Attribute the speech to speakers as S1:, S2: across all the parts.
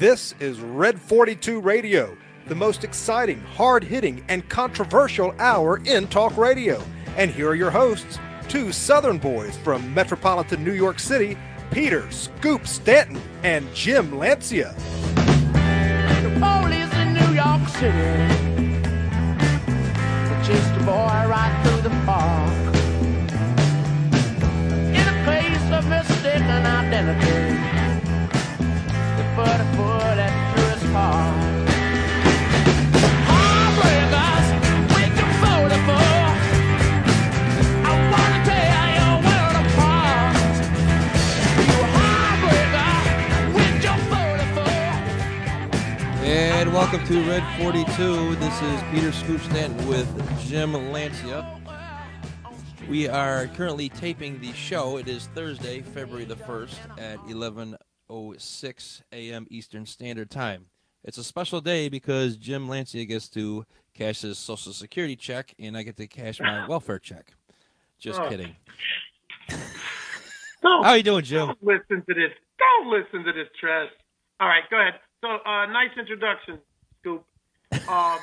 S1: This is Red 42 Radio, the most exciting, hard-hitting, and controversial hour in talk radio. And here are your hosts, two Southern boys from metropolitan New York City, Peter Scoop Stanton and Jim Lancia.
S2: The police in New York City chased a boy right through the park in a case of mistaken identity. They put a bullet through his heart. Heartbreakers, with your photo for. I wanna tear your world apart. You heartbreaker, with your photo for.
S3: And welcome to Red 42. This is Peter Scoop Stanton with Jim Lancia. We are currently taping the show. It is Thursday, February the 1st at 11:06 a.m. Eastern Standard Time. It's a special day because Jim Lancia gets to cash his Social Security check, and I get to cash my welfare check. Just kidding. How you doing, Jim?
S4: Don't listen to this. Don't listen to this trash. All right, go ahead. So, nice introduction, Scoop.
S3: All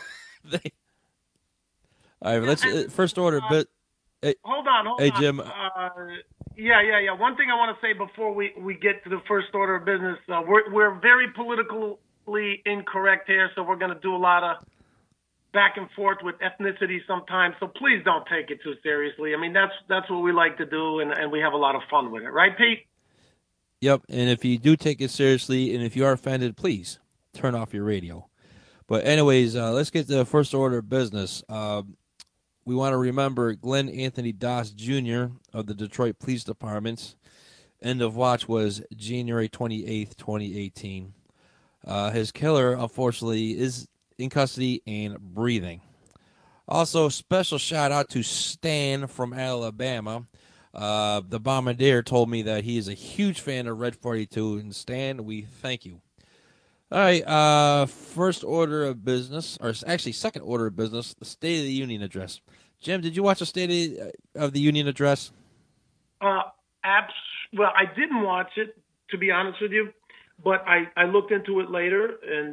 S3: right, let's first order. But
S4: hold on.
S3: Hey, Jim.
S4: Yeah. One thing I want to say before we get to the first order of business, we're very politically incorrect here, so we're going to do a lot of back and forth with ethnicity sometimes. So please don't take it too seriously. I mean, that's what we like to do, and we have a lot of fun with it, right, Pete?
S3: Yep, and if you do take it seriously, and if you are offended, please turn off your radio. But anyways, let's get to the first order of business. We want to remember Glenn Anthony Doss Jr. of the Detroit Police Department. End of watch was January 28th, 2018. His killer, unfortunately, is in custody and breathing. Also, special shout out to Stan from Alabama. The Bombardier told me that he is a huge fan of Red 42, and Stan, we thank you. All right, first order of business, or actually second order of business, the State of the Union address. Jim, did you watch the State of the Union address?
S4: Well, I didn't watch it, to be honest with you, but I looked into it later, and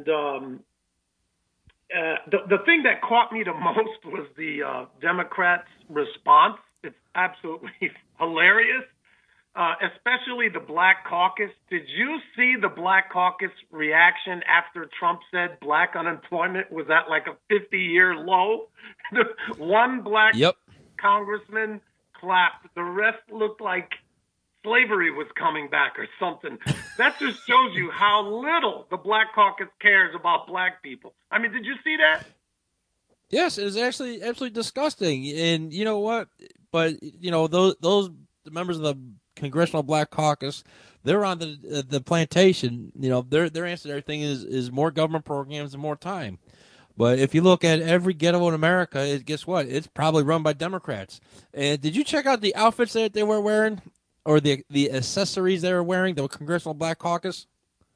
S4: the thing that caught me the most was the Democrats' response. It's absolutely hilarious, especially the Black Caucus. Did you see the Black Caucus reaction after Trump said black unemployment was at like a 50-year low? One black congressman clapped. The rest looked like slavery was coming back or something. That just shows you how little the Black Caucus cares about black people. I mean, did you see that?
S3: Yes, it was actually absolutely disgusting. And you know what? But, you know, those members of the Congressional Black Caucus, they're on the plantation. You know, their answer to everything is more government programs and more time. But if you look at every ghetto in America, guess what? It's probably run by Democrats. And did you check out the outfits that they were wearing, or the accessories they were wearing, the Congressional Black Caucus?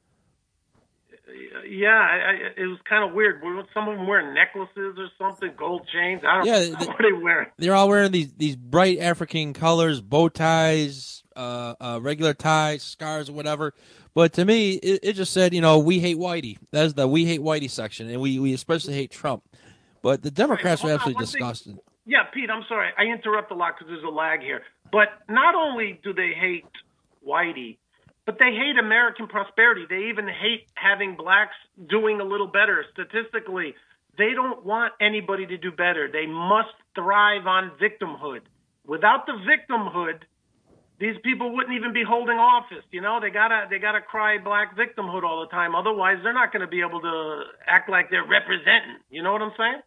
S4: Yeah, it was kind of weird. Some of them wearing necklaces or something, gold chains. I don't know what they wearing.
S3: They're all wearing these bright African colors, bow ties, regular ties, scarves, or whatever. But to me, it just said, you know, we hate Whitey. That's the we hate Whitey section, and we especially hate Trump. But the Democrats are absolutely disgusted.
S4: Yeah, Pete, I'm sorry. I interrupt a lot because there's a lag here. But not only do they hate Whitey, but they hate American prosperity. They even hate having blacks doing a little better statistically. They don't want anybody to do better. They must thrive on victimhood. Without the victimhood, these people wouldn't even be holding office. You know, they gotta cry black victimhood all the time. Otherwise, they're not going to be able to act like they're representing. You know what I'm saying?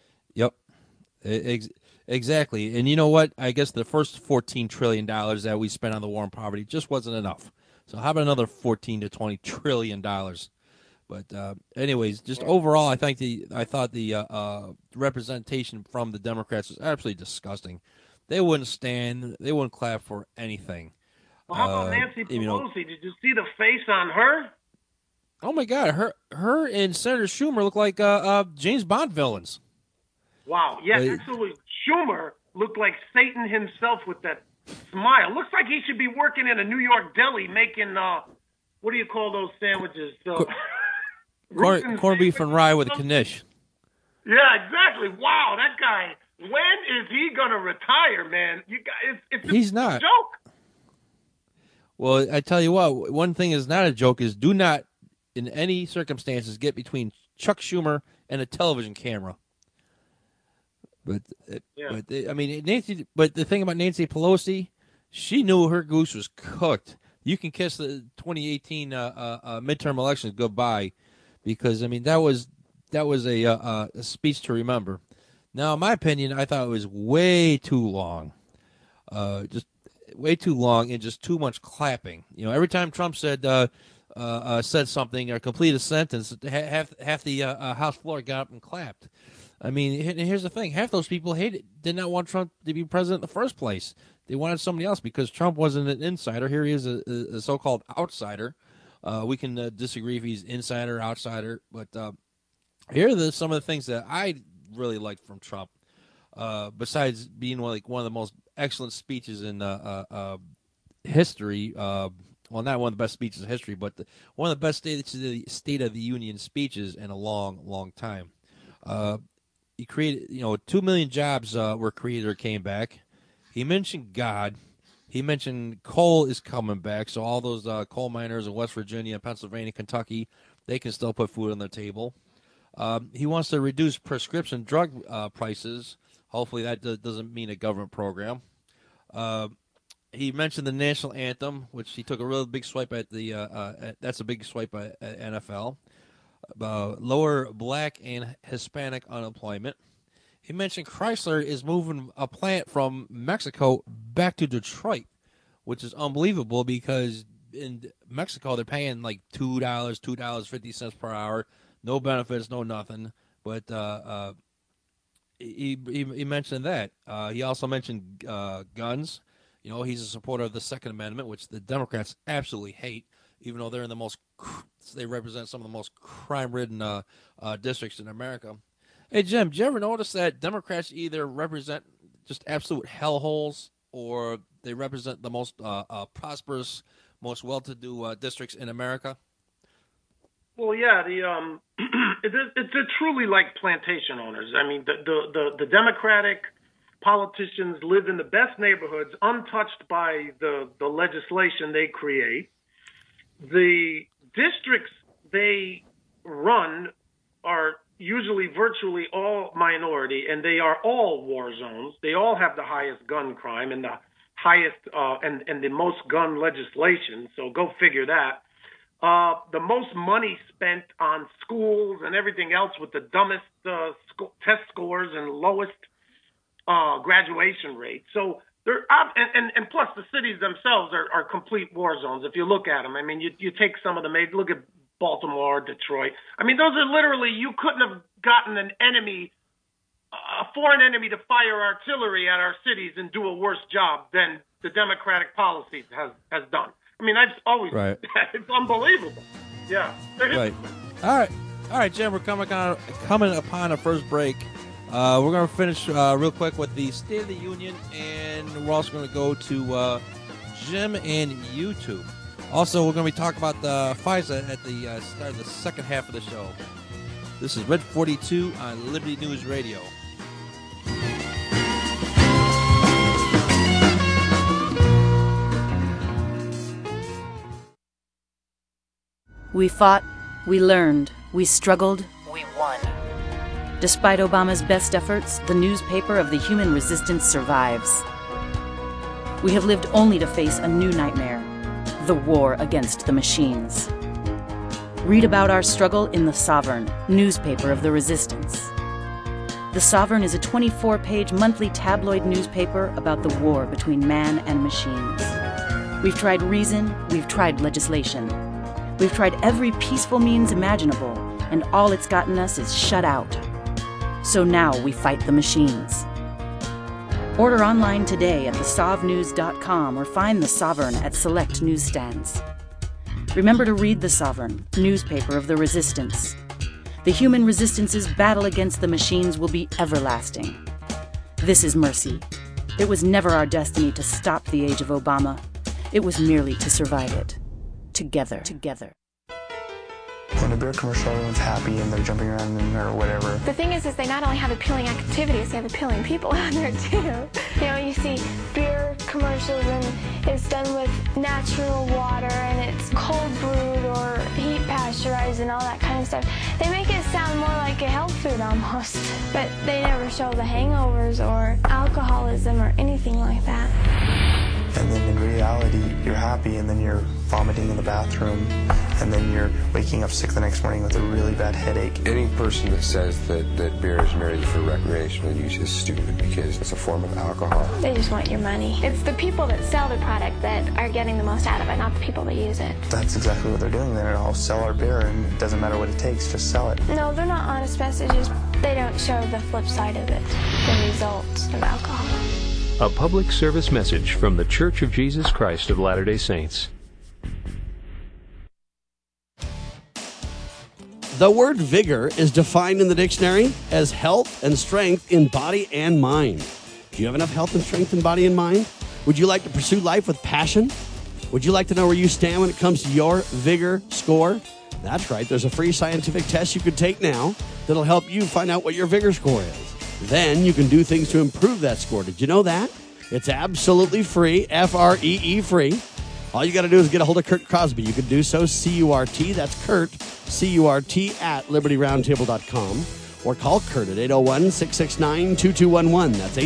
S3: Yep. Exactly. And you know what? I guess the first $14 trillion that we spent on the war on poverty just wasn't enough. So how about another $14 to $20 trillion? But anyways, just overall, I thought the representation from the Democrats was absolutely disgusting. They wouldn't clap for anything.
S4: Well, how about Nancy Pelosi? Did you see the face on her?
S3: Oh my God, her and Senator Schumer look like James Bond villains.
S4: Wow, yeah, absolutely. Schumer looked like Satan himself with that smile. Looks like he should be working in a New York deli making what do you call those sandwiches?
S3: corned beef and rye with a knish.
S4: Yeah, exactly. Wow, that guy. When is he gonna retire, man? You guys,
S3: He's not.
S4: a joke.
S3: Well, I tell you what, one thing is not a joke is do not, in any circumstances, get between Chuck Schumer and a television camera. But Nancy. But the thing about Nancy Pelosi, she knew her goose was cooked. You can kiss the 2018 midterm elections goodbye, because that was a speech to remember. Now, in my opinion, I thought it was way too long, just way too long, and just too much clapping. Every time Trump said something or completed a sentence, half the House floor got up and clapped. Here's the thing: half those people did not want Trump to be president in the first place. They wanted somebody else because Trump wasn't an insider. Here he is, a so-called outsider. We can disagree if he's insider or outsider, but here are some of the things that I really liked from Trump. Besides being one of the most excellent speeches in history. Well, not one of the best speeches in history, but one of the best State of the Union speeches in a long, long time. He created, 2 million jobs were created or came back. He mentioned God. He mentioned coal is coming back, so all those coal miners in West Virginia, Pennsylvania, Kentucky, they can still put food on their table. He wants to reduce prescription drug prices. Hopefully that doesn't mean a government program. He mentioned the national anthem, which he took a real big swipe at that's a big swipe at NFL. Lower black and Hispanic unemployment. He mentioned Chrysler is moving a plant from Mexico back to Detroit, which is unbelievable because in Mexico they're paying like $2.50 per hour, no benefits, no nothing. But he mentioned that. He also mentioned guns. He's a supporter of the Second Amendment, which the Democrats absolutely hate, even though they're they represent some of the most crime-ridden districts in America. Hey, Jim, did you ever notice that Democrats either represent just absolute hellholes or they represent the most prosperous, most well-to-do districts in America?
S4: Well, yeah, it's truly like plantation owners. The Democratic politicians live in the best neighborhoods, untouched by the legislation they create. The districts they run are usually virtually all minority, and they are all war zones. They all have the highest gun crime and the highest and the most gun legislation. So go figure that. The most money spent on schools and everything else with the dumbest test scores and lowest graduation rate. So they're and plus the cities themselves are complete war zones. If you look at them, you take some of them. Look at Baltimore, Detroit. Those are literally, you couldn't have gotten a foreign enemy to fire artillery at our cities and do a worse job than the Democratic policies has done. I've always,
S3: right.
S4: It's unbelievable. Yeah.
S3: Right. All right, Jim, we're coming upon our first break. We're going to finish real quick with the State of the Union, and we're also going to go to Jim and YouTube. Also, we're going to be talking about the FISA at the start of the second half of the show. This is Red 42 on Liberty News Radio.
S5: We fought, we learned, we struggled, we won. Despite Obama's best efforts, the newspaper of the human resistance survives. We have lived only to face a new nightmare, the war against the machines. Read about our struggle in The Sovereign, newspaper of the resistance. The Sovereign is a 24-page monthly tabloid newspaper about the war between man and machines. We've tried reason, we've tried legislation. We've tried every peaceful means imaginable, and all it's gotten us is shut out. So now we fight the machines. Order online today at thesovnews.com or find The Sovereign at select newsstands. Remember to read The Sovereign, newspaper of the resistance. The human resistance's battle against the machines will be everlasting. This is mercy. It was never our destiny to stop the age of Obama. It was merely to survive it. Together.
S1: From
S6: in a beer commercial, everyone's happy and they're jumping around or whatever.
S7: The thing is they not only have appealing activities, they have appealing people on there too. You know, you see beer commercials and it's done with natural water and it's cold brewed or heat pasteurized and all that kind of stuff. They make it sound more like a health food almost, but they never show the hangovers or alcoholism or anything like that.
S6: And then in reality, you're happy and then you're vomiting in the bathroom and then you're waking up sick the next morning with a really bad headache.
S8: Any person that says that beer is merely for recreational use is stupid because it's a form of alcohol.
S7: They just want your money. It's the people that sell the product that are getting the most out of it, not the people that use it.
S6: That's exactly what they're doing. They're all sell our beer and it doesn't matter what it takes, just sell it.
S7: No, they're not honest messages. They don't show the flip side of it, the results of alcohol.
S9: A public service message from The Church of Jesus Christ of Latter-day Saints.
S10: The word vigor is defined in the dictionary as health and strength in body and mind. Do you have enough health and strength in body and mind? Would you like to pursue life with passion? Would you like to know where you stand when it comes to your vigor score? That's right. There's a free scientific test you can take now that'll help you find out what your vigor score is. Then you can do things to improve that score. Did you know that? It's absolutely free, Free free. All you got to do is get a hold of Kurt Crosby. You can do so, C-U-R-T, that's Kurt, C-U-R-T, at LibertyRoundtable.com. Or call Kurt at 801-669-2211. That's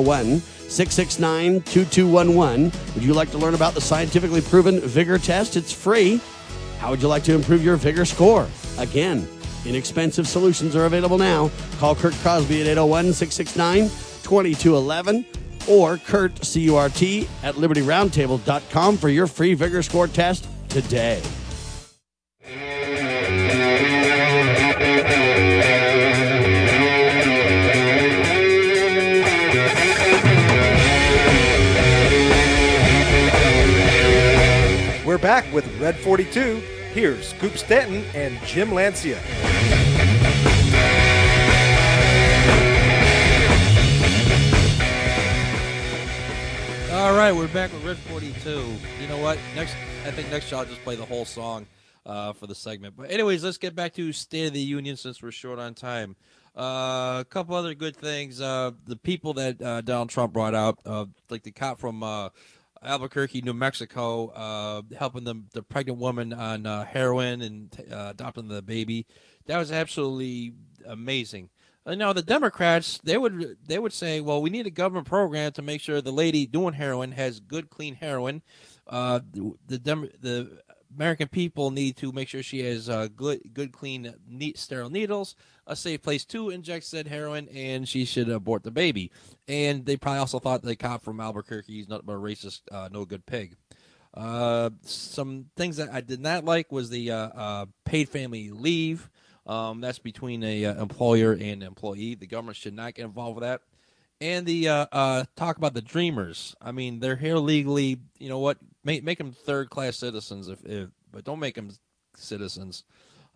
S10: 801-669-2211. Would you like to learn about the scientifically proven vigor test? It's free. How would you like to improve your vigor score? Again, inexpensive solutions are available now. Call Kurt Crosby at 801-669-2211 or Kurt, C-U-R-T, at LibertyRoundtable.com for your free vigor score test today.
S1: We're back with Red 42. Here's Scoop Stanton and Jim Lancia.
S3: All right, we're back with Red 42. You know what? I think next show I'll just play the whole song for the segment. But anyways, let's get back to State of the Union since we're short on time. A couple other good things. The people that Donald Trump brought out, like the cop from Albuquerque, New Mexico, helping the pregnant woman on heroin and adopting the baby. That was absolutely amazing. Now the Democrats, they would say, well, we need a government program to make sure the lady doing heroin has good, clean heroin. The American people need to make sure she has good, clean, sterile needles, a safe place to inject said heroin, and she should abort the baby. And they probably also thought the cop from Albuquerque is nothing but a racist, no good pig. Some things that I did not like was the paid family leave. That's between a employer and employee. The government should not get involved with that. And the talk about the Dreamers. I mean, they're here legally. You know what? Make them third-class citizens, but don't make them citizens.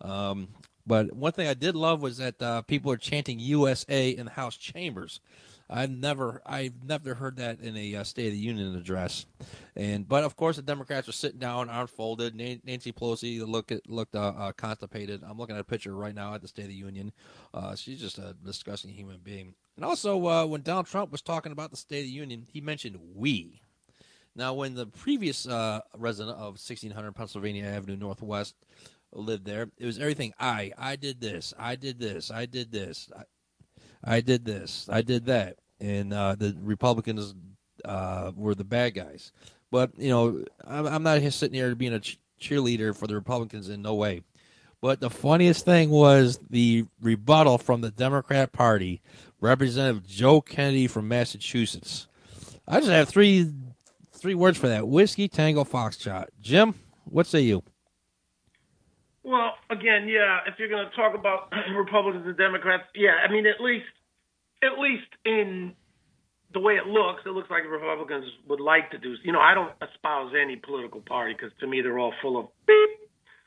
S3: But one thing I did love was that people are chanting USA in the House chambers. I've never heard that in a State of the Union address. But of course the Democrats are sitting down, arms folded. Nancy Pelosi looked constipated. I'm looking at a picture right now at the State of the Union. She's just a disgusting human being. And also when Donald Trump was talking about the State of the Union, he mentioned we. Now when the previous resident of 1600 Pennsylvania Avenue Northwest lived there, it was everything I did this, I did this, I did this. I did this, I did that, and the Republicans were the bad guys. But, you know, I'm not sitting here being a cheerleader for the Republicans in no way. But the funniest thing was the rebuttal from the Democrat Party, Representative Joe Kennedy from Massachusetts. I just have three words for that: Whiskey Tango Foxtrot. Jim, what say you?
S4: Well, again, yeah, if you're going to talk about Republicans and Democrats, yeah, I mean, at least in the way it looks like Republicans would like to do. You know, I don't espouse any political party because to me they're all full of beep.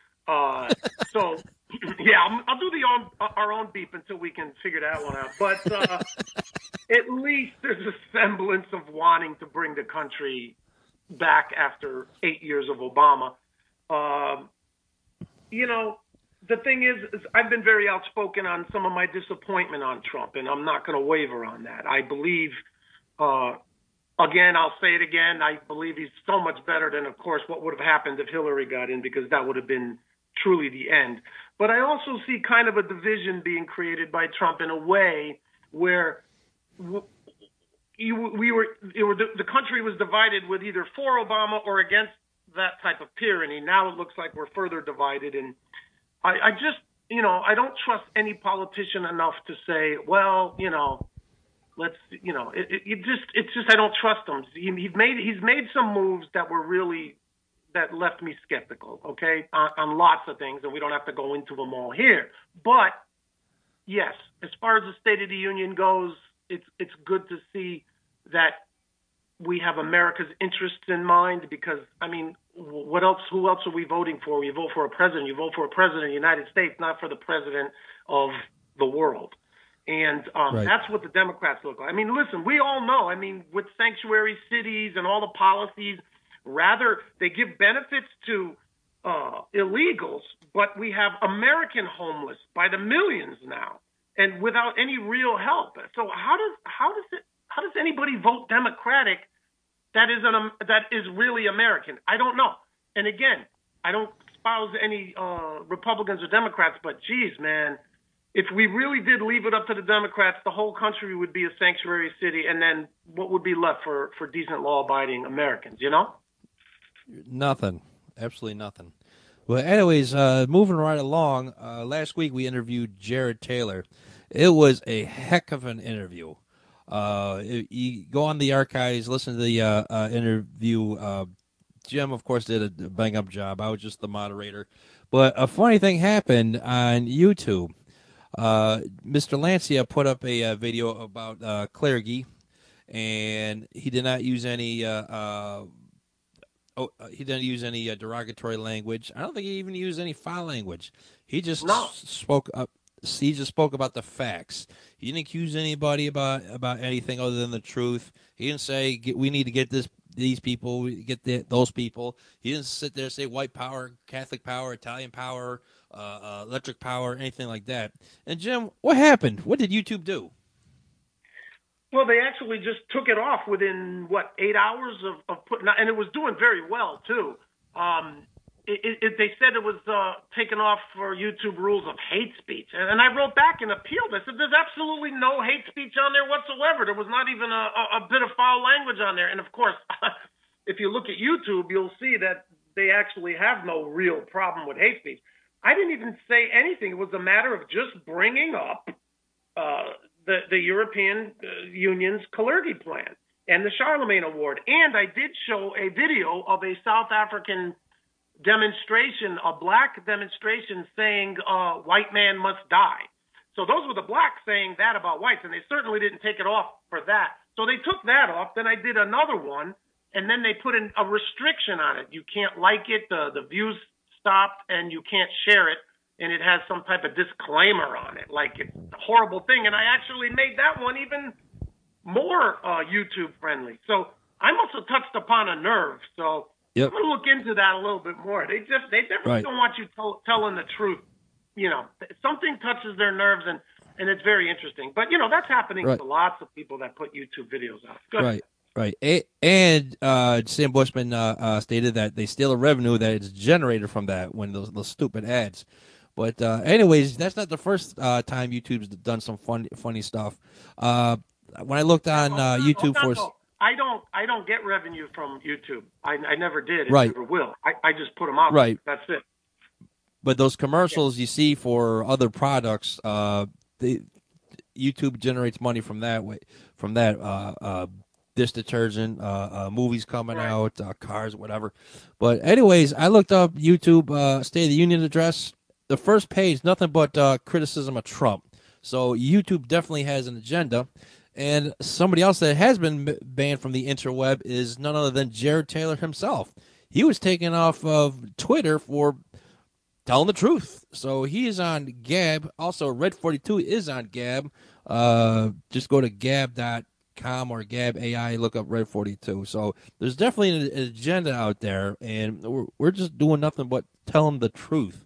S4: So, yeah, I'll do our own beep until we can figure that one out. But at least there's a semblance of wanting to bring the country back after 8 years of Obama. You know, the thing is I've been very outspoken on some of my disappointment on Trump, and I'm not going to waver on that. I believe, again, I'll say it again, I believe he's so much better than, of course, what would have happened if Hillary got in, because that would have been truly the end. But I also see kind of a division being created by Trump in a way where the country was divided with either for Obama or against that type of tyranny. Now it looks like we're further divided, and I just, I don't trust any politician enough to say, well, let's, it's just I don't trust him. He's made some moves that left me skeptical, okay, on lots of things, and we don't have to go into them all here. But yes, as far as the State of the Union goes, it's good to see that we have America's interests in mind, because, I mean, what else? Who else are we voting for? You vote for a president. You vote for a president of the United States, not for the president of the world. And
S3: right.
S4: That's what the Democrats look like. I mean, listen, we all know, I mean, with sanctuary cities and all the policies, rather they give benefits to illegals, but we have American homeless by the millions now, and without any real help. So how does anybody vote Democratic that is really American? I don't know. And again, I don't espouse any Republicans or Democrats, but geez, man, if we really did leave it up to the Democrats, the whole country would be a sanctuary city, and then what would be left for decent law-abiding Americans,
S3: Nothing. Absolutely nothing. Well, anyways, moving right along, last week we interviewed Jared Taylor. It was a heck of an interview. You go on the archives, listen to the interview. Jim, of course, did a bang-up job. I was just the moderator. But a funny thing happened on YouTube. Mr. Lancia put up a video about clergy, and he did not use any derogatory language. I don't think he even used any foul language. He just spoke up. He just spoke about the facts. He didn't accuse anybody about anything other than the truth. He didn't say we need to get these people, those people. He didn't sit there and say white power, Catholic power, Italian power, electric power, anything like that. And Jim, what happened? What did YouTube do?
S4: Well, they actually just took it off within 8 hours of putting out, and it was doing very well too. They said it was taken off for YouTube rules of hate speech. And I wrote back and appealed. I said, there's absolutely no hate speech on there whatsoever. There was not even a bit of foul language on there. And, of course, if you look at YouTube, you'll see that they actually have no real problem with hate speech. I didn't even say anything. It was a matter of just bringing up the European Union's Kalergi plan and the Charlemagne Award. And I did show a video of a South African demonstration, a black demonstration saying white man must die. So those were the blacks saying that about whites, and they certainly didn't take it off for that. So they took that off. Then I did another one, and then they put in a restriction on it. You can't like it, the views stopped, and you can't share it, and it has some type of disclaimer on it, like it's a horrible thing. And I actually made that one even more YouTube friendly. So I must have touched upon a nerve. So yep. I'm going to look into that a little bit more. They definitely don't want you telling the truth. Something touches their nerves, and it's very interesting. But, that's happening to lots of people that put YouTube videos out. Good.
S3: Right. And Sam Bushman stated that they steal the revenue that is generated from that when those stupid ads. But anyways, that's not the first time YouTube's done some funny stuff. When I looked on YouTube
S4: I don't get revenue from YouTube. I never did.
S3: Right.
S4: Never will. I just put them out.
S3: Right.
S4: That's it.
S3: But those commercials you see for other products, YouTube generates money from that way. From that, dish detergent, movies coming out, cars, whatever. But anyways, I looked up YouTube State of the Union address. The first page, nothing but criticism of Trump. So YouTube definitely has an agenda. And somebody else that has been banned from the interweb is none other than Jared Taylor himself. He was taken off of Twitter for telling the truth. So he is on Gab. Also, Red 42 is on Gab. Just go to gab.com or Gab AI, look up Red 42. So there's definitely an agenda out there, and we're just doing nothing but telling the truth.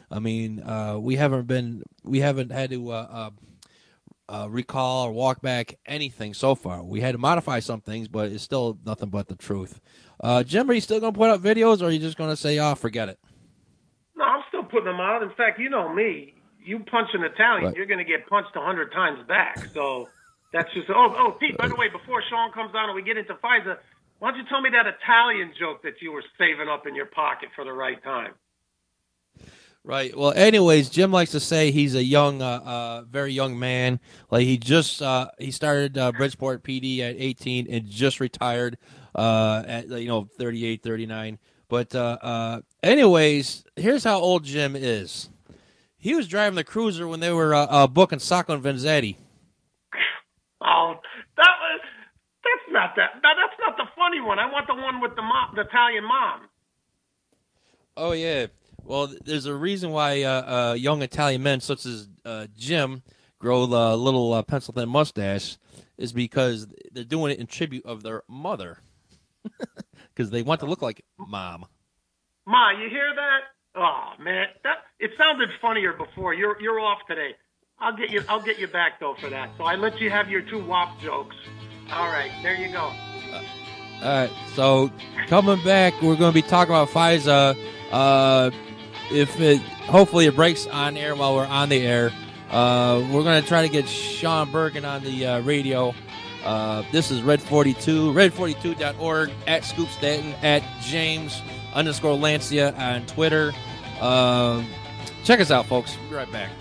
S3: I mean, we haven't had to recall or walk back anything so far. We had to modify some things, but it's still nothing but the truth. Jim, are you still going to put up videos, or are you just going to say, "Oh, forget it"?
S4: No, I'm still putting them out. In fact, you know me. You punch an Italian,
S3: Right.
S4: you're going to get punched 100 times back. So that's just. Oh, Pete. By the way, before Sean comes on and we get into FISA, why don't you tell me that Italian joke that you were saving up in your pocket for the right time?
S3: Right. Well, anyways, Jim likes to say he's a young, very young man. Like he started Bridgeport PD at 18 and just retired at 38, 39. But anyways, here's how old Jim is. He was driving the Cruiser when they were booking Sacco and Vanzetti.
S4: Oh, that's not that. No, that's not the funny one. I want the one with the Italian mom.
S3: Oh yeah. Well, there's a reason why young Italian men such as Jim grow the little pencil-thin mustache is because they're doing it in tribute of their mother, because they want to look like Mom.
S4: Ma, you hear that? Oh man, it sounded funnier before. You're off today. I'll get you back though for that. So I let you have your 2 WAP jokes. All right, there you go.
S3: All right, so coming back, we're going to be talking about FISA. Hopefully it breaks on air while we're on the air. We're going to try to get Sean Bergen on the radio. This is Red 42, red42.org, at Scoop Stanton, at James_Lancia on Twitter. Check us out, folks. We'll be right back.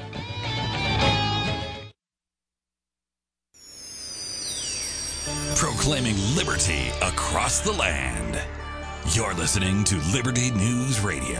S11: Proclaiming liberty across the land. You're listening to Liberty News Radio.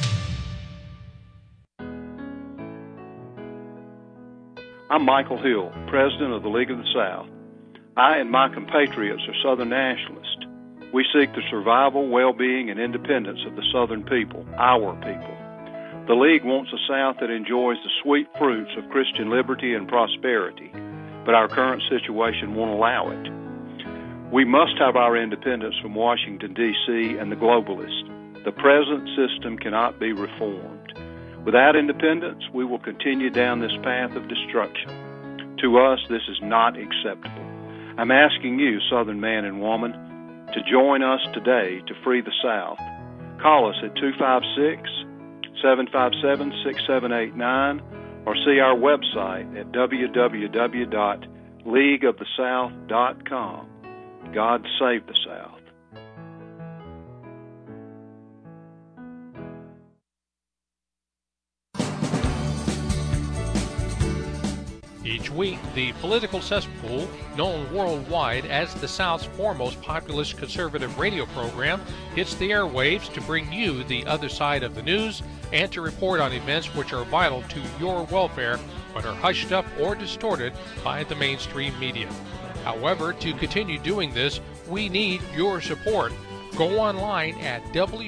S12: I'm Michael Hill, president of the League of the South. I and my compatriots are Southern nationalists. We seek the survival, well-being, and independence of the Southern people, our people. The League wants a South that enjoys the sweet fruits of Christian liberty and prosperity, but our current situation won't allow it. We must have our independence from Washington, D.C. and the globalists. The present system cannot be reformed. Without independence, we will continue down this path of destruction. To us, this is not acceptable. I'm asking you, Southern man and woman, to join us today to free the South. Call us at 256-757-6789 or see our website at www.leagueofthesouth.com. God save the South.
S13: Each week, the Political Cesspool, known worldwide as the South's foremost populist conservative radio program, hits the airwaves to bring you the other side of the news and to report on events which are vital to your welfare but are hushed up or distorted by the mainstream media. However, to continue doing this, we need your support. Go online at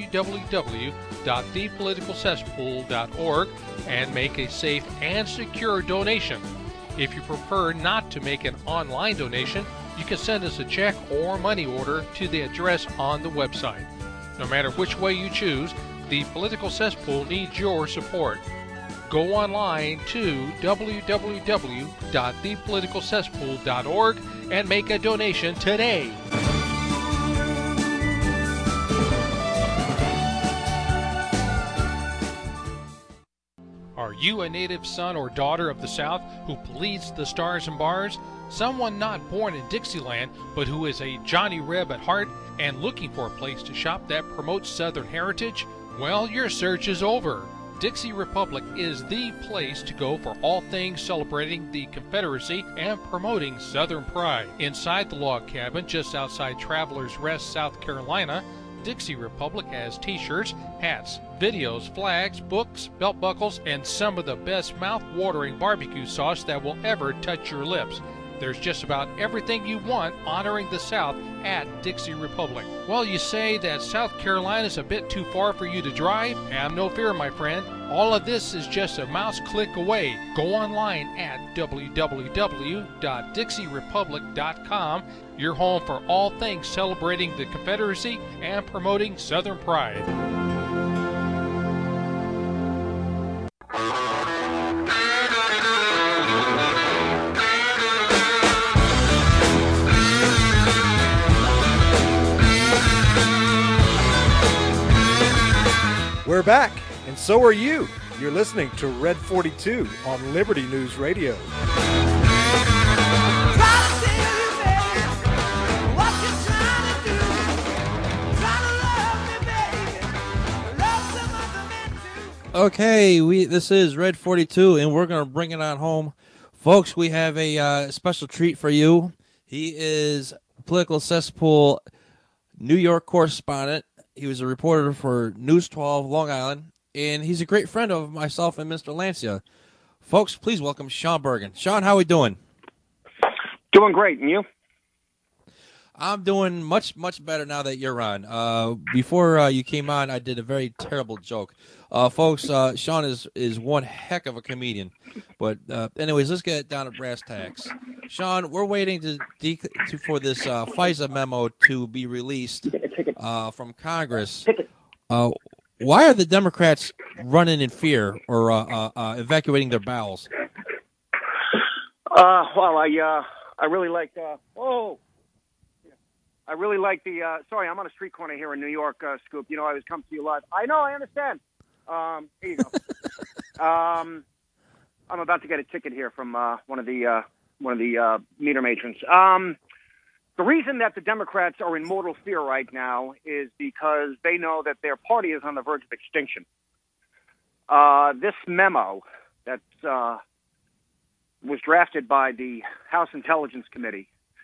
S13: www.thepoliticalcesspool.org and make a safe and secure donation. If you prefer not to make an online donation, you can send us a check or money order to the address on the website. No matter which way you choose, the Political Cesspool needs your support. Go online to www.thepoliticalcesspool.org and make a donation today. Are you a native son or daughter of the South who bleeds the stars and bars? Someone not born in Dixieland, but who is a Johnny Reb at heart and looking for a place to shop that promotes Southern heritage? Well, your search is over. Dixie Republic is the place to go for all things celebrating the Confederacy and promoting Southern pride. Inside the log cabin just outside Travelers Rest, South Carolina, Dixie Republic has t-shirts, hats, videos, flags, books, belt buckles, and some of the best mouth-watering barbecue sauce that will ever touch your lips. There's just about everything you want honoring the South at Dixie Republic. Well, you say that South Carolina's a bit too far for you to drive? Have no fear, my friend. All of this is just a mouse click away. Go online at www.dixierepublic.com, your home for all things celebrating the Confederacy and promoting Southern pride.
S1: We're back, and so are you. You're listening to Red 42 on Liberty News Radio.
S3: Okay, this is Red 42, and we're going to bring it on home. Folks, we have a special treat for you. He is political cesspool New York correspondent. He was a reporter for News 12, Long Island, and he's a great friend of myself and Mr. Lancia. Folks, please welcome Sean Bergen. Sean, how are we doing?
S14: Doing great, and you?
S3: I'm doing much, much better now that you're on. Before you came on, I did a very terrible joke. Folks, Sean is one heck of a comedian. But anyways, let's get down to brass tacks. Sean, we're waiting for this FISA memo to be released from Congress. Why are the Democrats running in fear or evacuating their bowels?
S14: Well, I really like I really like the. Sorry, I'm on a street corner here in New York, Scoop. You know, I was coming to you live. I know, I understand. Here you go. I'm about to get a ticket here from one of the meter matrons. The reason that the Democrats are in mortal fear right now is because they know that their party is on the verge of extinction. This memo that was drafted by the House Intelligence Committee.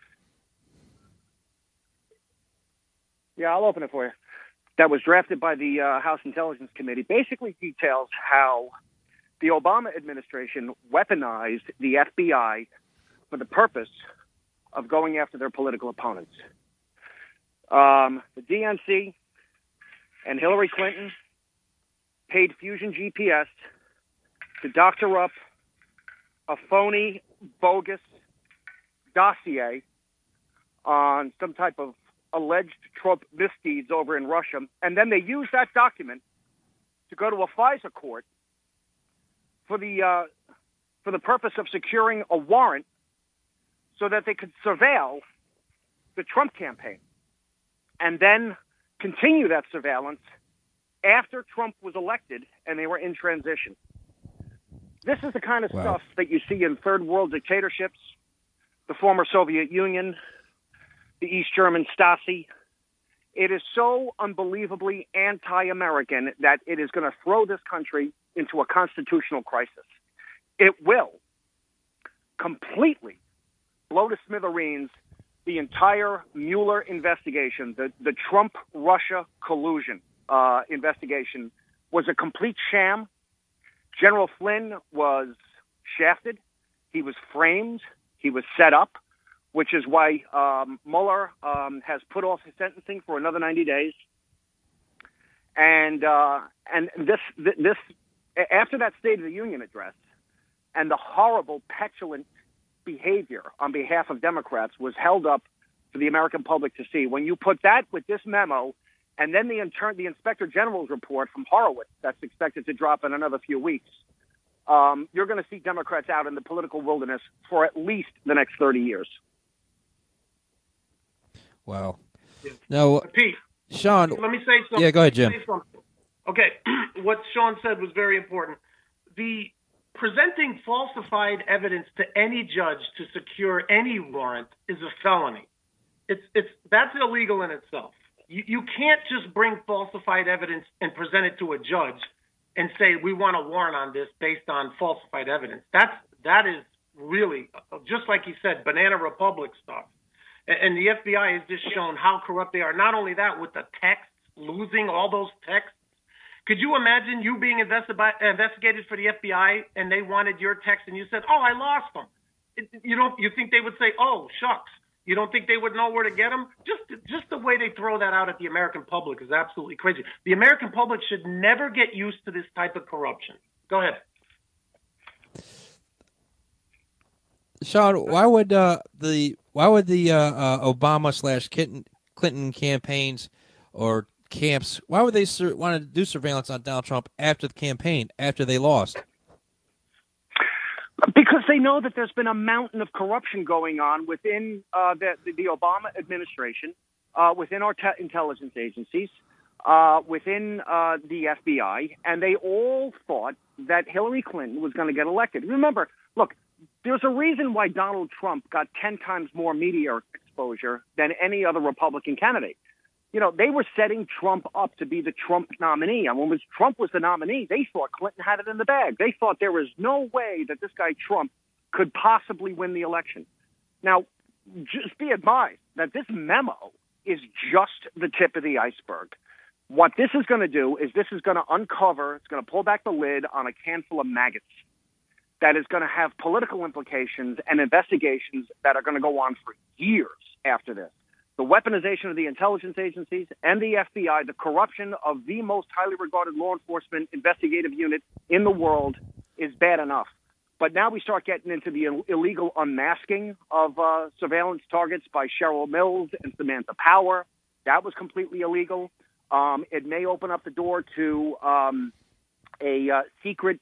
S14: Yeah, I'll open it for you. That was drafted by the House Intelligence Committee basically details how the Obama administration weaponized the FBI for the purpose of going after their political opponents. The DNC and Hillary Clinton paid Fusion GPS to doctor up a phony, bogus dossier on some type of alleged Trump misdeeds over in Russia, and then they used that document to go to a FISA court for the purpose of securing a warrant so that they could surveil the Trump campaign and then continue that surveillance after Trump was elected and they were in transition. This is the kind of stuff that you see in third world dictatorships, the former Soviet Union, the East German Stasi. It is so unbelievably anti-American that it is going to throw this country into a constitutional crisis. It will completely blow to smithereens the entire Mueller investigation. The Trump-Russia collusion investigation was a complete sham. General Flynn was shafted. He was framed. He was set up, which is why Mueller has put off his sentencing for another 90 days. And this after that State of the Union address and the horrible, petulant behavior on behalf of Democrats was held up for the American public to see. When you put that with this memo and then the Inspector General's report from Horowitz that's expected to drop in another few weeks, you're going to see Democrats out in the political wilderness for at least the next 30 years.
S3: Wow. Now,
S4: Pete,
S3: Sean.
S4: Let me say something.
S3: Yeah, go ahead, Jim.
S4: Okay, what Sean said was very important. The presenting falsified evidence to any judge to secure any warrant is a felony. That's illegal in itself. You can't just bring falsified evidence and present it to a judge and say we want a warrant on this based on falsified evidence. That is really, just like he said, Banana Republic stuff. And the FBI has just shown how corrupt they are. Not only that, with the texts, losing all those texts. Could you imagine you being investigated for the FBI and they wanted your text and you said, "Oh, I lost them"? You think they would say, "Oh, shucks"? You don't think they would know where to get them? Just the way they throw that out at the American public is absolutely crazy. The American public should never get used to this type of corruption. Go ahead.
S3: Sean, why would the Obama/Clinton campaigns or camps, why would they want to do surveillance on Donald Trump after the campaign, after they lost?
S14: Because they know that there's been a mountain of corruption going on within the Obama administration, within our intelligence agencies. within the FBI, and they all thought that Hillary Clinton was going to get elected. Remember, look, there's a reason why Donald Trump got 10 times more media exposure than any other Republican candidate. You know, they were setting Trump up to be the Trump nominee. And when Trump was the nominee, they thought Clinton had it in the bag. They thought there was no way that this guy Trump could possibly win the election. Now, just be advised that this memo is just the tip of the iceberg. What this is going to do is this is going to uncover, it's going to pull back the lid on a can full of maggots that is going to have political implications and investigations that are going to go on for years after this. The weaponization of the intelligence agencies and the FBI, the corruption of the most highly regarded law enforcement investigative unit in the world is bad enough. But now we start getting into the illegal unmasking of surveillance targets by Cheryl Mills and Samantha Power. That was completely illegal. It may open up the door to secret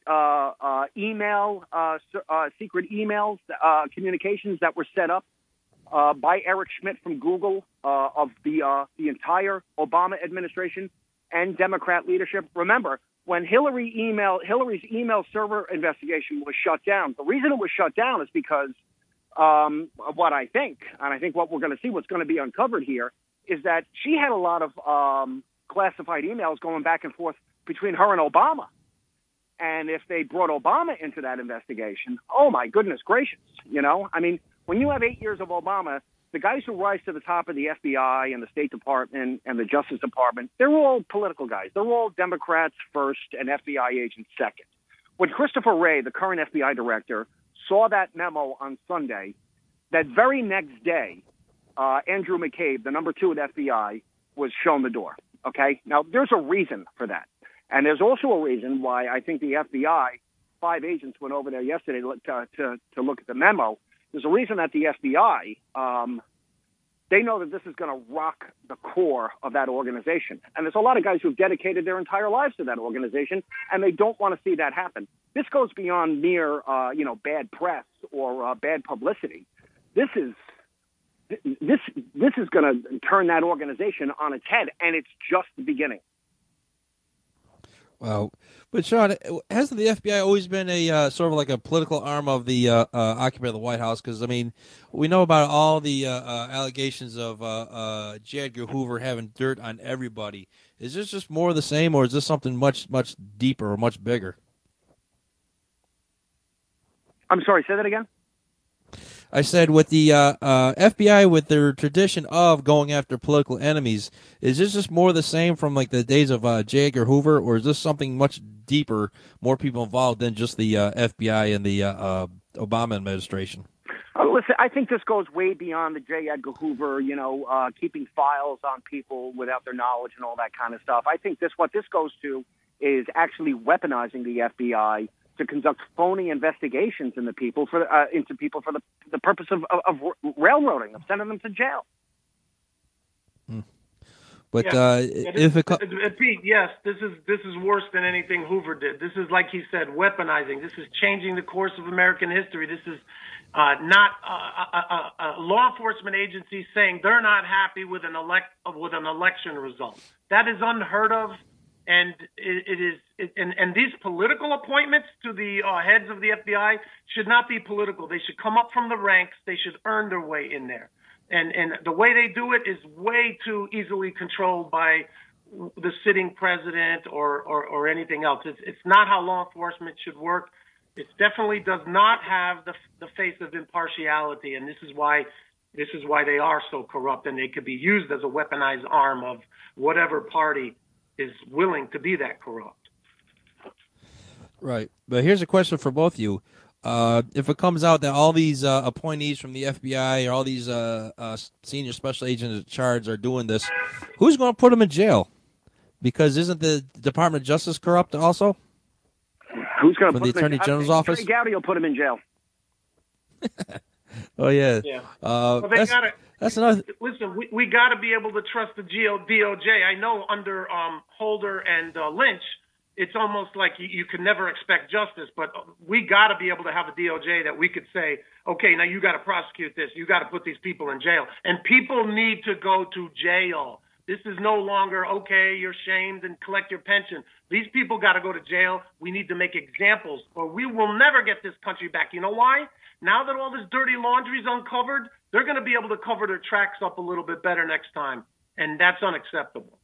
S14: emails, communications that were set up by Eric Schmidt from Google of the entire Obama administration and Democrat leadership. Remember, when Hillary's email server investigation was shut down, the reason it was shut down is because what I think, and I think what we're going to see, what's going to be uncovered here, is that she had a lot of classified emails going back and forth between her and Obama. And if they brought Obama into that investigation, oh my goodness gracious, you know, I mean, when you have 8 years of Obama, the guys who rise to the top of the FBI and the State Department and the Justice Department, they're all political guys. They're all Democrats first and FBI agents second. When Christopher Wray, the current FBI director, saw that memo on Sunday, that very next day, Andrew McCabe, the number 2 at FBI, was shown the door. Okay? Now, there's a reason for that. And there's also a reason why I think the FBI, 5 agents went over there yesterday to look at the memo. There's a reason that the FBI, they know that this is going to rock the core of that organization. And there's a lot of guys who've dedicated their entire lives to that organization, and they don't want to see that happen. This goes beyond mere, bad press or bad publicity. This is going to turn that organization on its head, and it's just the beginning.
S3: Wow. But, Sean, hasn't the FBI always been a sort of like a political arm of the occupant of the White House? Because, I mean, we know about all the allegations of J. Edgar Hoover having dirt on everybody. Is this just more of the same, or is this something much, much deeper or much bigger?
S14: I'm sorry, say that again?
S3: I said with the FBI, with their tradition of going after political enemies, is this just more of the same from like the days of J. Edgar Hoover, or is this something much deeper, more people involved than just the FBI and the Obama administration?
S14: Listen, I think this goes way beyond the J. Edgar Hoover, keeping files on people without their knowledge and all that kind of stuff. I think what this goes to is actually weaponizing the FBI to conduct phony investigations into people for the purpose of railroading them, sending them to jail.
S3: But
S4: Pete, yes, this is worse than anything Hoover did. This is, like he said, weaponizing. This is changing the course of American history. This is not a law enforcement agency saying they're not happy with an election result. That is unheard of. And and these political appointments to the heads of the FBI should not be political. They should come up from the ranks. They should earn their way in there. And the way they do it is way too easily controlled by the sitting president or anything else. It's not how law enforcement should work. It definitely does not have the face of impartiality, and this is why they are so corrupt, and they could be used as a weaponized arm of whatever party is willing to be that corrupt.
S3: Right. But here's a question for both of you. If it comes out that all these appointees from the FBI or all these senior special agents in charge are doing this, who's going to put them in jail? Because isn't the Department of Justice corrupt also?
S14: Who's going to put
S3: the Attorney General's office?
S14: Trey Gowdy will put him in jail.
S3: Oh, yeah.
S4: Well, that's
S3: another.
S4: Listen, we got to be able to trust the DOJ. I know under Holder and Lynch, it's almost like you can never expect justice, but we got to be able to have a DOJ that we could say, okay, now you got to prosecute this. You got to put these people in jail. And people need to go to jail. This is no longer, okay, you're shamed and collect your pension. These people got to go to jail. We need to make examples, or we will never get this country back. You know why? Now that all this dirty laundry is uncovered, they're going to be able to cover their tracks up a little bit better next time, and that's unacceptable.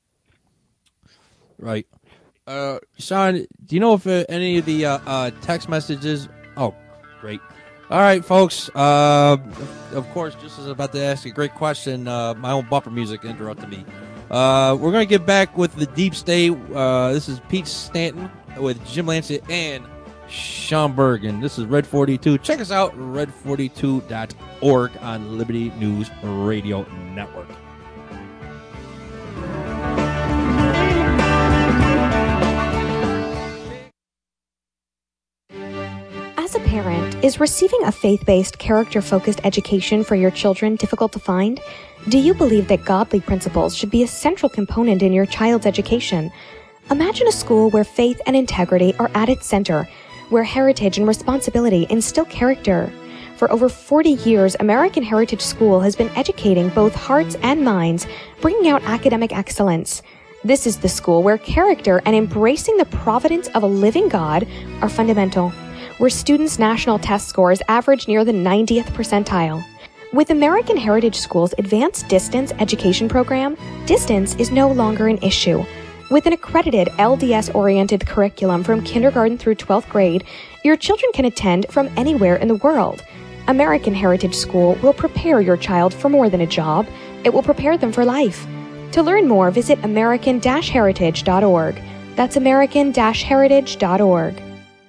S3: Right. Sean, do you know if any of the text messages... Oh, great. All right, folks. Of course, just as I was about to ask you a great question, my own bumper music interrupted me. We're going to get back with the Deep State. This is Pete Stanton with Jim Lancet and Sean Bergen. This is Red 42. Check us out, red42.org on Liberty News Radio Network.
S15: As a parent, is receiving a faith-based, character-focused education for your children difficult to find? Do you believe that godly principles should be a central component in your child's education? Imagine a school where faith and integrity are at its center, where heritage and responsibility instill character. For over 40 years, American Heritage School has been educating both hearts and minds, bringing out academic excellence. This is the school where character and embracing the providence of a living God are fundamental, where students' national test scores average near the 90th percentile. With American Heritage School's Advanced Distance Education Program, distance is no longer an issue. With an accredited LDS-oriented curriculum from kindergarten through 12th grade, your children can attend from anywhere in the world. American Heritage School will prepare your child for more than a job. It will prepare them for life. To learn more, visit american-heritage.org. That's american-heritage.org.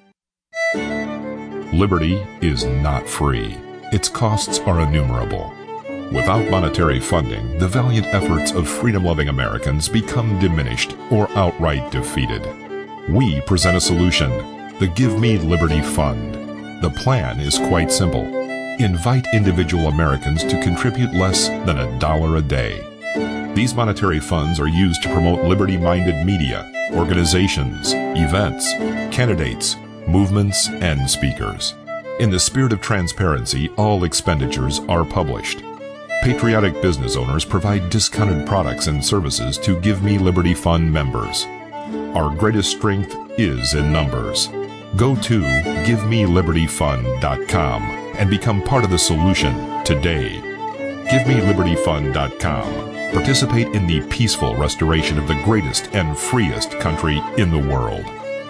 S16: Liberty is not free. Its costs are innumerable. Without monetary funding, the valiant efforts of freedom-loving Americans become diminished or outright defeated. We present a solution, the Give Me Liberty Fund. The plan is quite simple. Invite individual Americans to contribute less than $1 a day. These monetary funds are used to promote liberty-minded media, organizations, events, candidates, movements, and speakers. In the spirit of transparency, all expenditures are published. Patriotic business owners provide discounted products and services to Give Me Liberty Fund members. Our greatest strength is in numbers. Go to GiveMeLibertyFund.com and become part of the solution today. GiveMeLibertyFund.com. Participate in the peaceful restoration of the greatest and freest country in the world.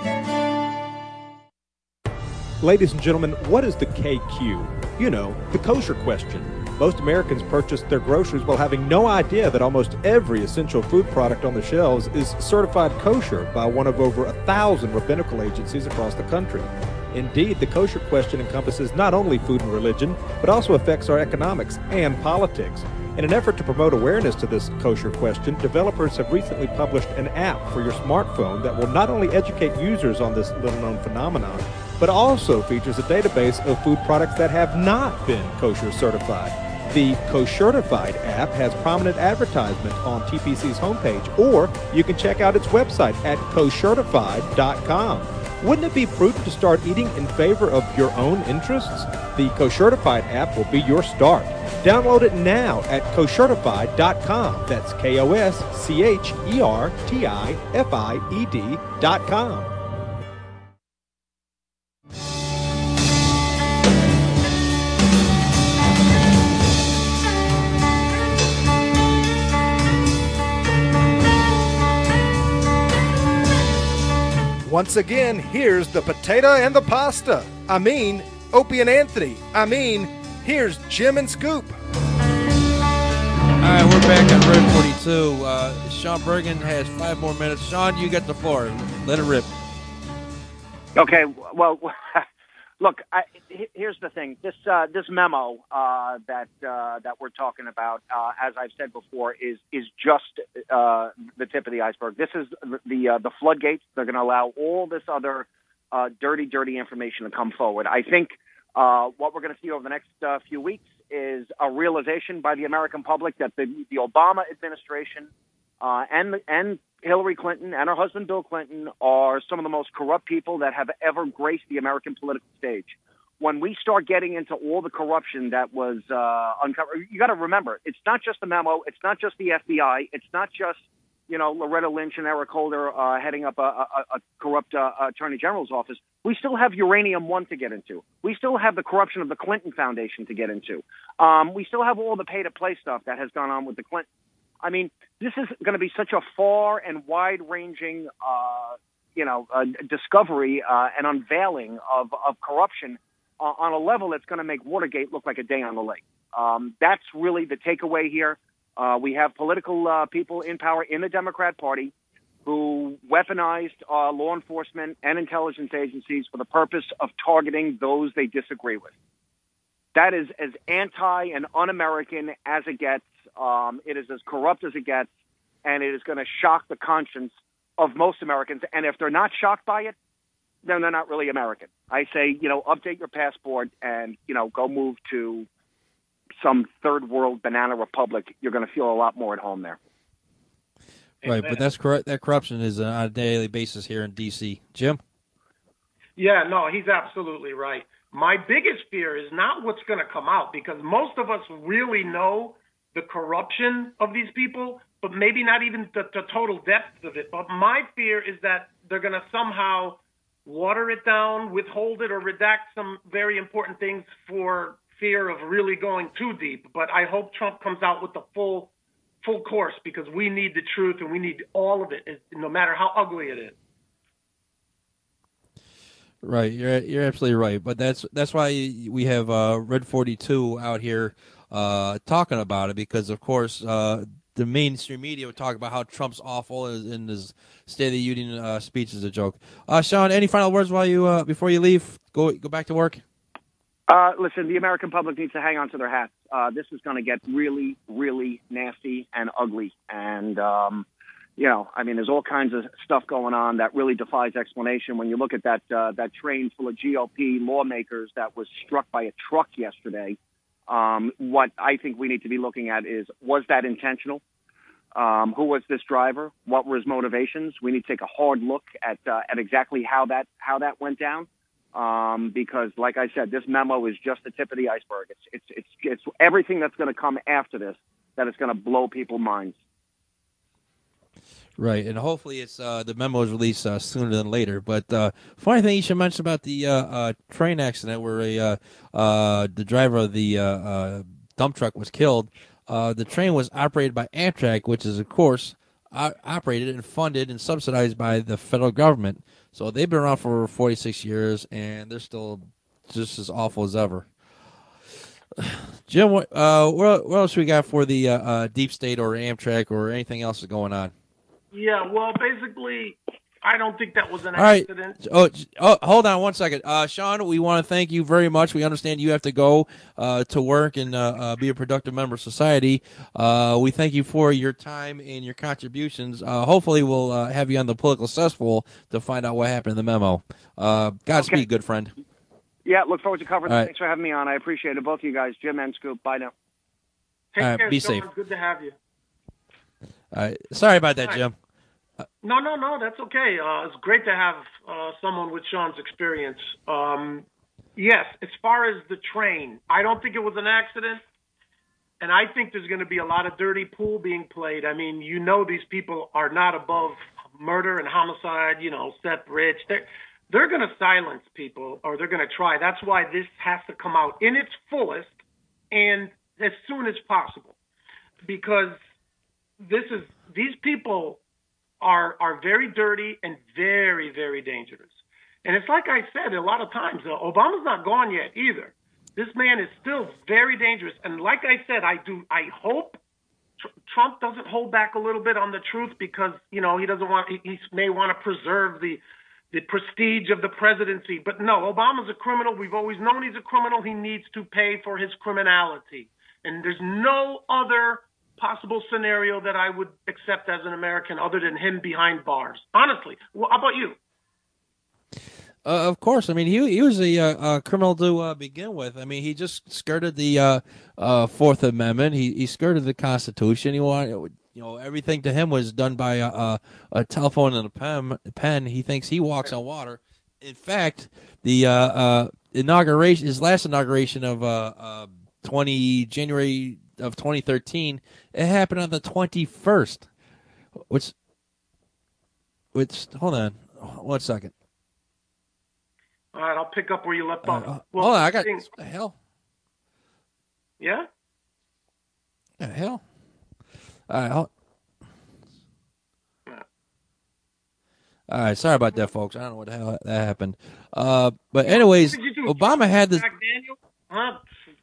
S1: Ladies and gentlemen, what is the KQ? You know, the kosher question. Most Americans purchase their groceries while having no idea that almost every essential food product on the shelves is certified kosher by one of over 1,000 rabbinical agencies across the country. Indeed, the kosher question encompasses not only food and religion, but also affects our economics and politics. In an effort to promote awareness to this kosher question, developers have recently published an app for your smartphone that will not only educate users on this little-known phenomenon, but also features a database of food products that have not been kosher certified. The Koshertified app has prominent advertisement on TPC's homepage, or you can check out its website at koshertified.com. Wouldn't it be prudent to start eating in favor of your own interests? The Koshertified app will be your start. Download it now at koshertified.com. That's KOSCHERTIFIED.com. Once again, here's the potato and the pasta. I mean, Opie and Anthony. I mean, here's Jim and Scoop.
S3: All right, we're back on Red 42. Sean Bergen has 5 more minutes. Sean, you get the floor. Let it rip.
S14: Okay, well, look, here's the thing. This memo that we're talking about, as I've said before, is just the tip of the iceberg. This is the floodgates. They're going to allow all this other dirty information to come forward. I think what we're going to see over the next few weeks is a realization by the American public that the Obama administration and Hillary Clinton and her husband Bill Clinton are some of the most corrupt people that have ever graced the American political stage. when we start getting into all the corruption that was uncovered, you got to remember, it's not just the memo, it's not just the FBI, it's not just, Loretta Lynch and Eric Holder heading up a corrupt attorney general's office. We still have Uranium One to get into. We still have the corruption of the Clinton Foundation to get into. We still have all the pay-to-play stuff that has gone on with the Clinton. I mean, this is going to be such a far and wide-ranging, discovery and unveiling of corruption on a level that's going to make Watergate look like a day on the lake. That's really the takeaway here. We have political people in power in the Democrat Party who weaponized law enforcement and intelligence agencies for the purpose of targeting those they disagree with. That is as anti and un-American as it gets. It is as corrupt as it gets, and it is going to shock the conscience of most Americans. And if they're not shocked by it, then they're not really American. I say, update your passport and, go move to some third world banana republic. You're going to feel a lot more at home there.
S3: Right, but that's correct. That corruption is on a daily basis here in D.C. Jim?
S4: Yeah, no, he's absolutely right. My biggest fear is not what's going to come out, because most of us really know the corruption of these people, but maybe not even the total depth of it. But my fear is that they're going to somehow water it down, withhold it, or redact some very important things for fear of really going too deep. But I hope Trump comes out with the full course, because we need the truth and we need all of it, no matter how ugly it is.
S3: Right, you're absolutely right. But that's why we have Red 42 out here talking about it, because of course the mainstream media would talk about how Trump's awful, and his State of the Union speech is a joke. Sean, any final words before you leave? Go back to work.
S14: Listen, the American public needs to hang on to their hats. This is going to get really, really nasty and ugly. And, there's all kinds of stuff going on that really defies explanation. When you look at that train full of GOP lawmakers that was struck by a truck yesterday, what I think we need to be looking at is, was that intentional? Who was this driver? What were his motivations? We need to take a hard look at exactly how that went down. Because, like I said, this memo is just the tip of the iceberg. It's everything that's going to come after this that is going to blow people's minds.
S3: Right, and hopefully it's the memo is released sooner than later. But funny thing you should mention about the train accident where the driver of the dump truck was killed. The train was operated by Amtrak, which is, of course, operated and funded and subsidized by the federal government. So they've been around for 46 years, and they're still just as awful as ever. Jim, what else we got for the deep state or Amtrak or anything else that's going on?
S4: Yeah, well, basically, I don't think that was an
S3: accident. Oh, hold on one second. Sean, we want to thank you very much. We understand you have to go to work and be a productive member of society. We thank you for your time and your contributions. Hopefully, we'll have you on the political cesspool to find out what happened in the memo. Godspeed, good friend.
S14: Yeah, look forward to covering it.
S3: Right.
S14: Thanks for having me on. I appreciate it, both of you guys. Jim and Scoop. Bye now.
S4: Take care,
S3: be
S4: Sean.
S3: safe.
S4: Good to have you.
S3: Sorry about that, Jim.
S4: No, that's okay. It's great to have someone with Sean's experience. Yes, as far as the train, I don't think it was an accident, and I think there's going to be a lot of dirty pool being played. I mean, these people are not above murder and homicide, Seth Rich. They're going to silence people, or they're going to try. That's why this has to come out in its fullest and as soon as possible, because these people are very dirty and very, very dangerous. And it's like I said a lot of times, Obama's not gone yet either. This man is still very dangerous. And like I said, I hope Trump doesn't hold back a little bit on the truth, because, he may want to preserve the prestige of the presidency. But no, Obama's a criminal. We've always known he's a criminal. He needs to pay for his criminality. And there's no other possible scenario that I would accept as an American other than him behind bars. Honestly. Well, how about you?
S3: Of course. I mean, he was a criminal to begin with. I mean, he just skirted the Fourth Amendment. He skirted the Constitution. He wanted, everything to him was done by a telephone and a pen. He thinks he walks on water. In fact, the his last inauguration of January of 2013, it happened on the 21st. Which hold on 1 second.
S4: All right, I'll pick up where you left off.
S3: Hold on, I got the hell.
S4: Yeah.
S3: The hell. All right, sorry about that, folks. I don't know what the hell that happened. But anyways, Obama had this.
S4: Jack Daniel? Huh?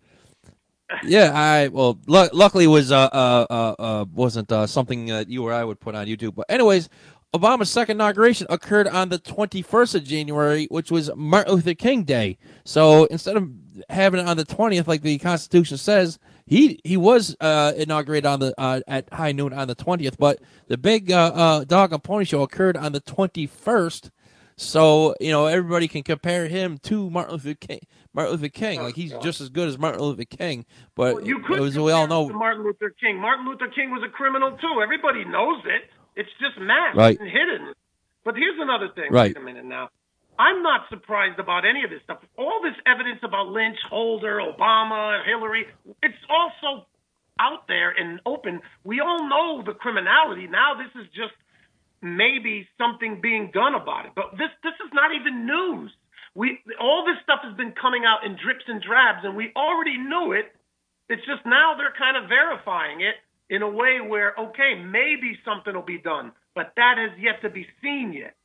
S3: Yeah, luckily it was wasn't something that you or I would put on YouTube. But anyways, Obama's second inauguration occurred on the 21st of January, which was Martin Luther King Day. So instead of having it on the 20th, like the Constitution says, he was inaugurated on the at high noon on the 20th. But the big dog and pony show occurred on the 21st. So everybody can compare him to Martin Luther King, like he's just as good as Martin Luther King. But
S4: you could
S3: we all know
S4: Martin Luther King. Martin Luther King was a criminal too. Everybody knows it. It's just masked
S3: right.
S4: and hidden. But here's another thing.
S3: Right.
S4: Wait a minute now. I'm not surprised about any of this stuff. All this evidence about Lynch, Holder, Obama, Hillary, it's also out there and open. We all know the criminality. Now this is just maybe something being done about it. But this is not even news. All this stuff has been coming out in drips and drabs, and we already knew it. It's just now they're kind of verifying it in a way where, okay, maybe something will be done, but that has yet to be seen yet.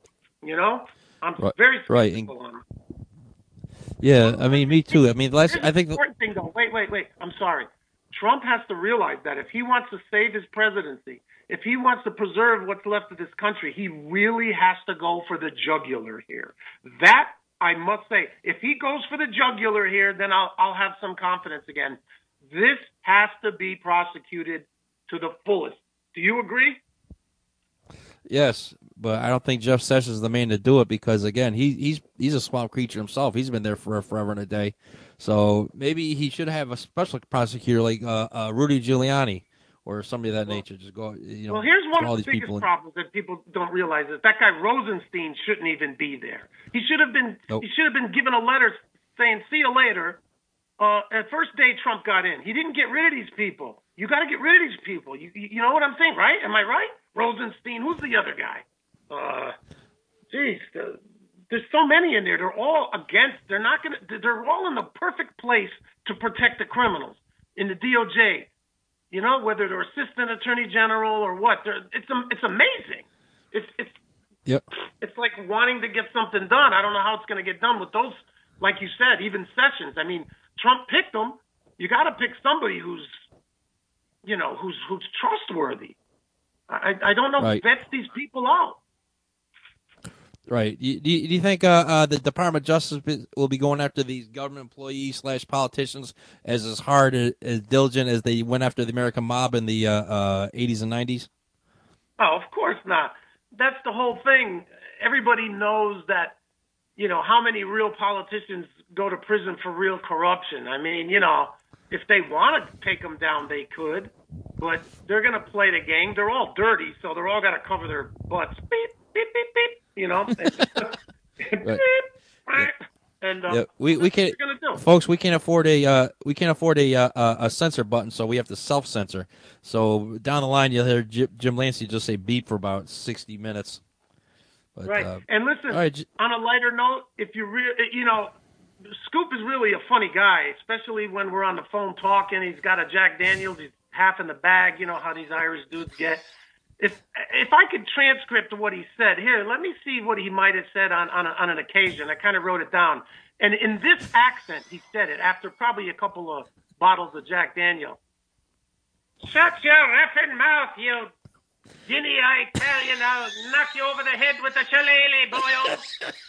S4: I'm very skeptical on it.
S3: Yeah, I mean, me too. I mean, I think
S4: the important thing, though. Wait. I'm sorry. Trump has to realize that if he wants to save his presidency, if he wants to preserve what's left of this country, he really has to go for the jugular here. That, I must say, if he goes for the jugular here, then I'll have some confidence again. This has to be prosecuted to the fullest. Do you agree?
S3: Yes, but I don't think Jeff Sessions is the man to do it because, again, he's a swamp creature himself. He's been there for forever and a day. So maybe he should have a special prosecutor like Rudy Giuliani or somebody of that nature. Just go,
S4: Well, here's one of
S3: all
S4: the
S3: these
S4: biggest
S3: people
S4: problems that people don't realize is that guy Rosenstein shouldn't even be there. He should have been.
S3: Nope.
S4: He should have been given a letter saying, "See you later." At first day Trump got in, he didn't get rid of these people. You got to get rid of these people. You know what I'm saying, right? Am I right? Rosenstein, who's the other guy? There's so many in there. They're all against. They're not going to. They're all in the perfect place to protect the criminals in the DOJ. Whether they're assistant attorney general or what. It's amazing.
S3: Yep.
S4: It's like wanting to get something done. I don't know how it's going to get done with those. Like you said, even Sessions. I mean, Trump picked them. You got to pick somebody who's trustworthy. I don't know who vets these people out.
S3: Right. Do you think the Department of Justice will be going after these government employees / politicians as hard, as diligent as they went after the American mob in the 80s and 90s?
S4: Oh, of course not. That's the whole thing. Everybody knows that, how many real politicians go to prison for real corruption. I mean, if they want to take them down, they could, but they're going to play the game. They're all dirty, so they're all got to cover their butts. Beep, beep, beep, beep,
S3: Right.
S4: And
S3: we can't, folks. We can't afford a censor button, so we have to self-censor. So down the line, you'll hear Jim Lancey just say beep for about 60 minutes. But,
S4: right. And listen,
S3: right.
S4: On a lighter note, if Scoop is really a funny guy, especially when we're on the phone talking. He's got a Jack Daniels. He's half in the bag. You know how these Irish dudes get. If I could transcript what he said here, let me see what he might have said on an occasion. I kind of wrote it down, and in this accent, he said it after probably a couple of bottles of Jack Daniels. Shut your effing mouth, you guinea-eyed Italian! I'll knock you over the head with a shillelagh, boyo.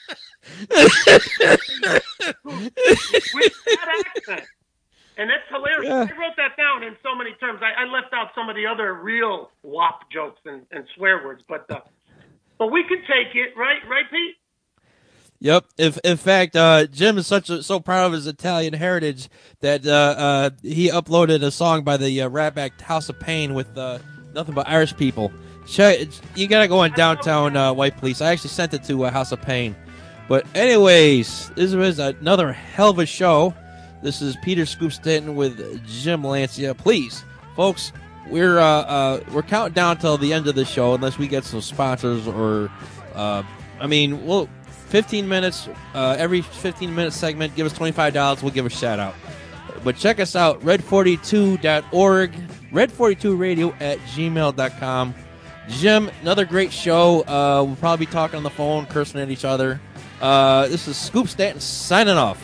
S4: With that accent. And that's hilarious.
S3: Yeah.
S4: I wrote that down in so many terms. I left out some of the other real WAP jokes and swear words, but we could take it, right, Pete?
S3: Yep. In fact, Jim is so proud of his Italian heritage that he uploaded a song by the rap act House of Pain with nothing but Irish people. You gotta go on Downtown White Police. I actually sent it to House of Pain. But anyways, this was another hell of a show. This is Peter Scoop Stanton with Jim Lancia. Please, folks, we're counting down till the end of the show unless we get some sponsors or, 15 minutes, every 15-minute segment, give us $25, we'll give a shout-out. But check us out, red42.org, red42radio@gmail.com. Jim, another great show. We'll probably be talking on the phone, cursing at each other. This is Scoop Stanton signing off.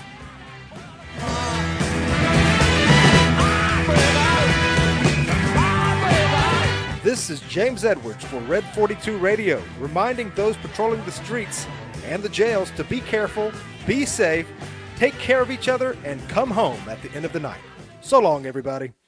S1: This is James Edwards for Red 42 Radio, reminding those patrolling the streets and the jails to be careful, be safe, take care of each other, and come home at the end of the night. So long, everybody.